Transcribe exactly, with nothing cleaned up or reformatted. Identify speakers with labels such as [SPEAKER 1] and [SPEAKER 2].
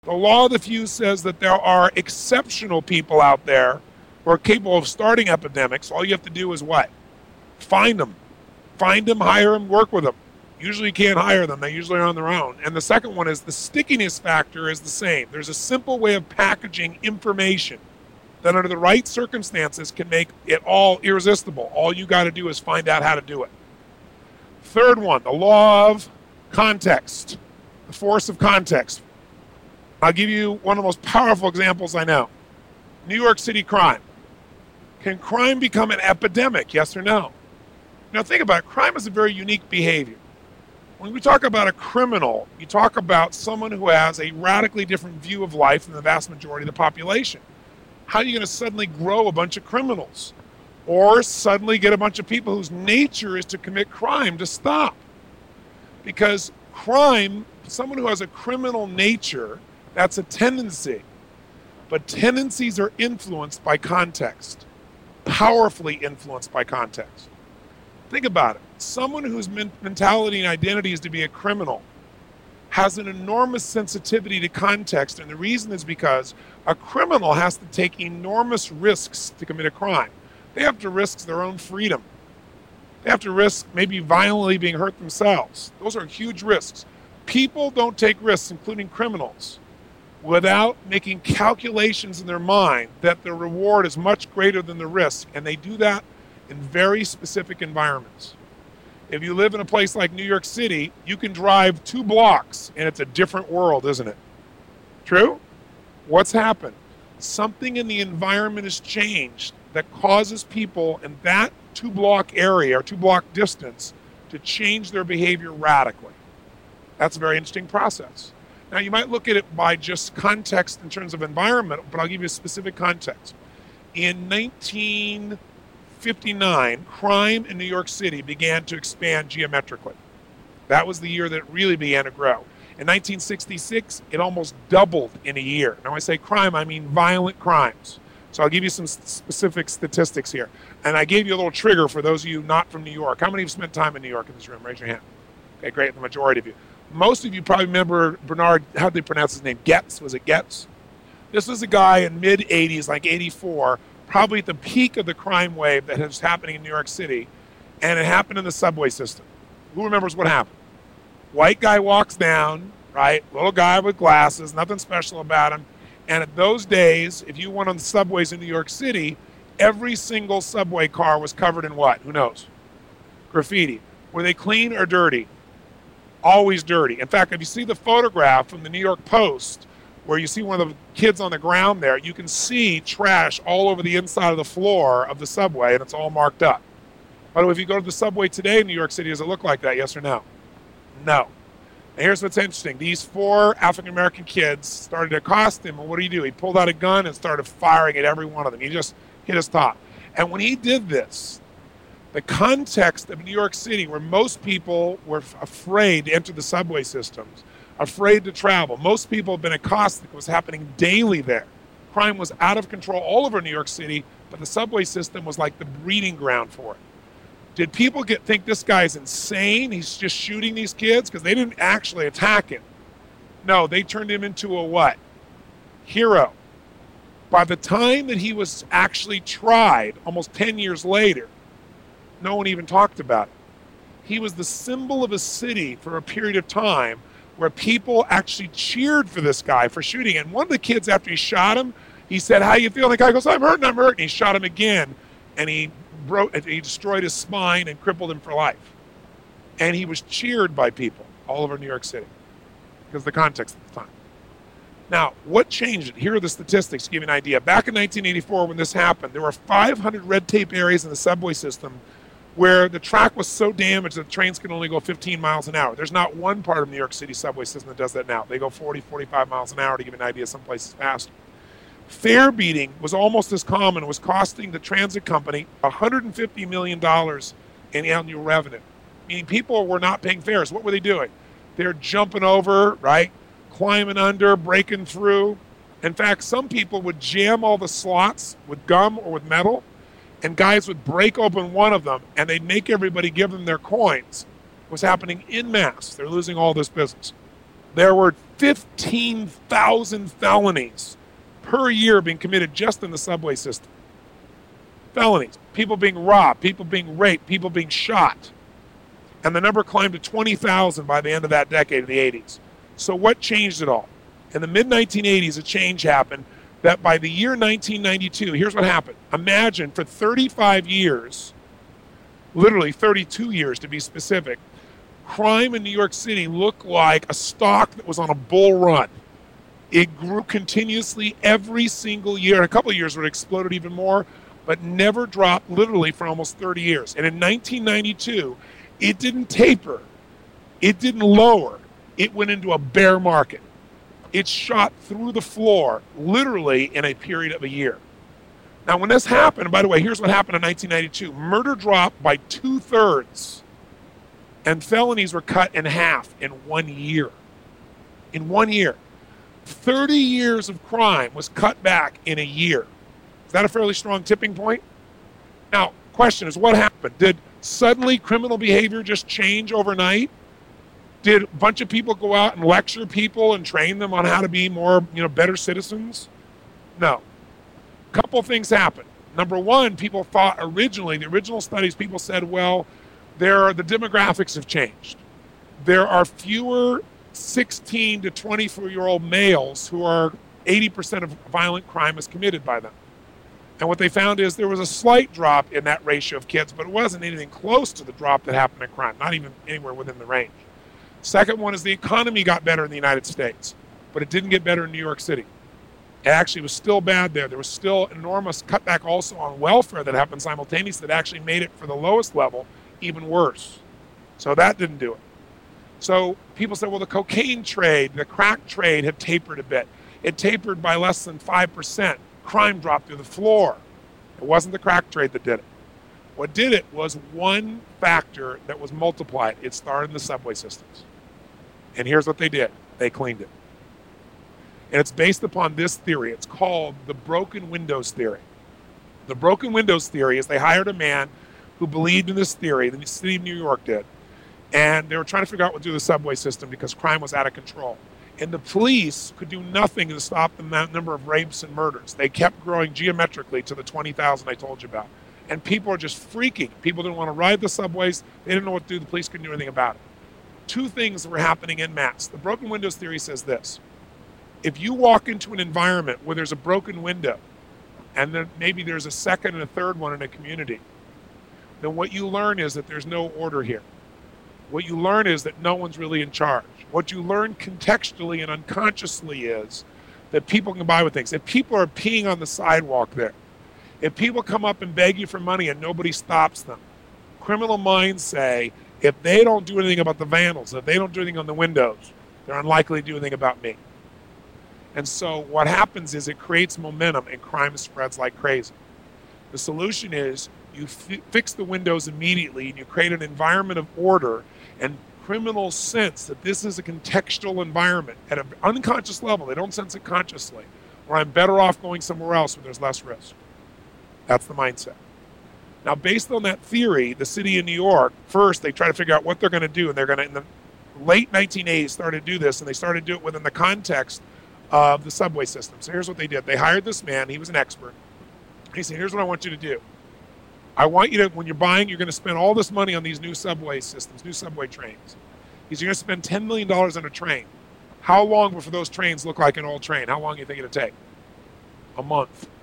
[SPEAKER 1] The law of the few says that there are exceptional people out there who are capable of starting epidemics. All you have to do is what? Find them. Find them, hire them, work with them. Usually you can't hire them. They usually are on their own. And the second one is the stickiness factor is the same. There's a simple way of packaging information that under the right circumstances can make it all irresistible. All you got to do is find out how to do it. Third one, the law of context, the force of context. I'll give you one of the most powerful examples I know. New York City crime. Can crime become an epidemic, yes or no? Now think about it. Crime is a very unique behavior. When we talk about a criminal, you talk about someone who has a radically different view of life than the vast majority of the population. How are you going to suddenly grow a bunch of criminals? Or suddenly get a bunch of people whose nature is to commit crime to stop? Because crime, someone who has a criminal nature, that's a tendency. But tendencies are influenced by context, powerfully influenced by context. Think about it. Someone whose men- mentality and identity is to be a criminal has an enormous sensitivity to context, and the reason is because a criminal has to take enormous risks to commit a crime. They have to risk their own freedom. They have to risk maybe violently being hurt themselves. Those are huge risks. People don't take risks, including criminals, without making calculations in their mind that the reward is much greater than the risk, and they do that in very specific environments. If you live in a place like New York City, you can drive two blocks and it's a different world, isn't it? True? What's happened? Something in the environment has changed that causes people in that two block area or two block distance to change their behavior radically. That's a very interesting process. Now you might look at it by just context in terms of environment, but I'll give you a specific context. In nineteen fifty-nine, crime in New York City began to expand geometrically. That was the year that it really began to grow. In nineteen sixty-six, it almost doubled in a year. Now, when I say crime, I mean violent crimes. So I'll give you some specific statistics here. And I gave you a little trigger for those of you not from New York. How many have spent time in New York in this room? Raise your hand. Okay, great, the majority of you. Most of you probably remember Bernard, how did they pronounce his name? Goetz, was it Goetz? This was a guy in mid eighties, like eighty-four, probably at the peak of the crime wave that was happening in New York City, and it happened in the subway system. Who remembers what happened? White guy walks down, right? Little guy with glasses, nothing special about him. And at those days, if you went on the subways in New York City, every single subway car was covered in what? Who knows? Graffiti. Were they clean or dirty? Always dirty. In fact, if you see the photograph from the New York Post, where you see one of the kids on the ground there, you can see trash all over the inside of the floor of the subway, and it's all marked up. By the way, if you go to the subway today in New York City, does it look like that, yes or no? No. And here's what's interesting. These four African-American kids started to accost him, and what did he do? He pulled out a gun and started firing at every one of them. He just hit his top. And when he did this, the context of New York City, where most people were afraid to enter the subway systems, afraid to travel. Most people have been accosted. It was happening daily there. Crime was out of control all over New York City, but the subway system was like the breeding ground for it. Did people get think this guy's insane? He's just shooting these kids? Because they didn't actually attack him. No, they turned him into a what? Hero. By the time that he was actually tried, almost ten years later, no one even talked about it. He was the symbol of a city for a period of time where people actually cheered for this guy for shooting. And one of the kids, after he shot him, he said, "How you feel?" And the guy goes, "I'm hurt, I'm hurt." And he shot him again, and he broke, he destroyed his spine and crippled him for life. And he was cheered by people all over New York City because of the context at the time. Now, what changed it? Here are the statistics to give you an idea. Back in nineteen eighty-four, when this happened, there were five hundred red tape areas in the subway system where the track was so damaged that trains can only go fifteen miles an hour. There's not one part of New York City subway system that does that now. They go forty, forty-five miles an hour to give you an idea. Some places faster. Fare beating was almost as common. It was costing the transit company one hundred fifty million dollars in annual revenue, meaning people were not paying fares. What were they doing? They're jumping over, right? Climbing under, breaking through. In fact, some people would jam all the slots with gum or with metal, and guys would break open one of them, and they'd make everybody give them their coins. It was happening en masse. They're losing all this business. There were fifteen thousand felonies per year being committed just in the subway system. Felonies, people being robbed, people being raped, people being shot. And the number climbed to twenty thousand by the end of that decade of the eighties. So what changed it all? In the mid nineteen eighties, a change happened that by the year nineteen ninety-two, here's what happened. Imagine for thirty-five years, literally thirty-two years to be specific, crime in New York City looked like a stock that was on a bull run. It grew continuously every single year. In a couple of years, it exploded even more, but never dropped literally for almost thirty years. And in nineteen ninety-two, it didn't taper. It didn't lower. It went into a bear market. It shot through the floor, literally in a period of a year. Now, when this happened, and by the way, here's what happened in nineteen ninety-two. Murder dropped by two-thirds, and felonies were cut in half in one year. In one year. thirty years of crime was cut back in a year. Is that a fairly strong tipping point? Now, question is, what happened? Did suddenly criminal behavior just change overnight? Did a bunch of people go out and lecture people and train them on how to be more, you know, better citizens? No. A couple things happened. Number one, people thought originally, the original studies, people said, well, there are, the demographics have changed. There are fewer sixteen to twenty-four-year-old males who are eighty percent of violent crime is committed by them. And what they found is there was a slight drop in that ratio of kids, but it wasn't anything close to the drop that happened in crime, not even anywhere within the range. Second one is the economy got better in the United States, but it didn't get better in New York City. It actually was still bad there. There was still enormous cutback also on welfare that happened simultaneously that actually made it for the lowest level even worse. So that didn't do it. So people said, well, the cocaine trade, the crack trade had tapered a bit. It tapered by less than five percent. Crime dropped through the floor. It wasn't the crack trade that did it. What did it was one factor that was multiplied. It started in the subway systems. And here's what they did. They cleaned it. And it's based upon this theory. It's called the broken windows theory. The broken windows theory is they hired a man who believed in this theory, the city of New York did, and they were trying to figure out what to do with the subway system because crime was out of control. And the police could do nothing to stop the number of rapes and murders. They kept growing geometrically to the twenty thousand I told you about. And people are just freaking. People didn't want to ride the subways. They didn't know what to do. The police couldn't do anything about it. Two things were happening en masse. The broken windows theory says this. If you walk into an environment where there's a broken window, and then maybe there's a second and a third one in a community, then what you learn is that there's no order here. What you learn is that no one's really in charge. What you learn contextually and unconsciously is that people can buy with things. If people are peeing on the sidewalk there, if people come up and beg you for money and nobody stops them, criminal minds say, if they don't do anything about the vandals, if they don't do anything on the windows, they're unlikely to do anything about me. And so what happens is it creates momentum and crime spreads like crazy. The solution is you f- fix the windows immediately and you create an environment of order, and criminals sense that this is a contextual environment at an unconscious level. They don't sense it consciously, where I'm better off going somewhere else where there's less risk. That's the mindset. Now, based on that theory, the city of New York, first they try to figure out what they're going to do, and they're going to, in the late nineteen eighties, started to do this, and they started to do it within the context of the subway system. So here's what they did. They hired this man. He was an expert. He said, here's what I want you to do. I want you to, when you're buying, you're going to spend all this money on these new subway systems, new subway trains. He's going to spend ten million dollars on a train. How long before those trains look like an old train? How long do you think it'll take? A month.